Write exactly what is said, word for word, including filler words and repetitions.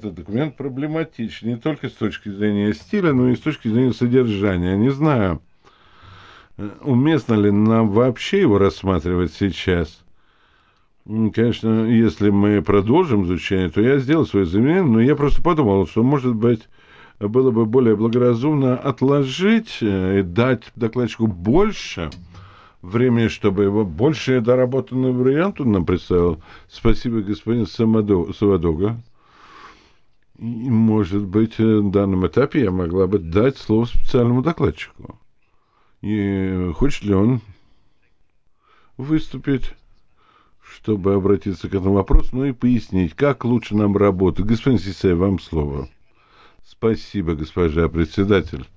этот документ проблематичен не только с точки зрения стиля, но и с точки зрения содержания. Не знаю, уместно ли нам вообще его рассматривать сейчас. Конечно, если мы продолжим изучение, то я сделал свое заявление, но я просто подумал, что, может быть, было бы более благоразумно отложить и дать докладчику больше времени, чтобы его больше доработанный вариант он нам представил. Спасибо, господин Савадога. Может быть, в данном этапе я могла бы дать слово специальному докладчику. И хочет ли он выступить, чтобы обратиться к этому вопросу, ну и пояснить, как лучше нам работать. Господин Сисай, вам слово. Спасибо, госпожа председатель.